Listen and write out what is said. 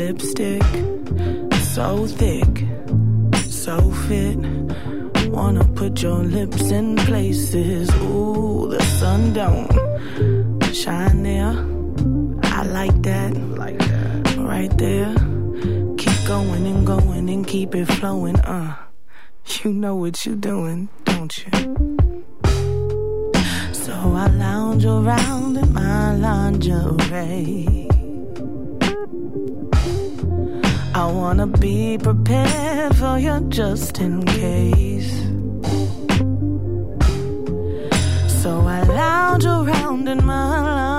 lipstick, so thick, so fit. Wanna put your lips in places. Ooh, the sun don't shine there. I like that, right there. Keep going and keep it flowing. You know what you doing, don't you? So I lounge around in my lingerie. I wanna be prepared for you just in case. So I lounge around in my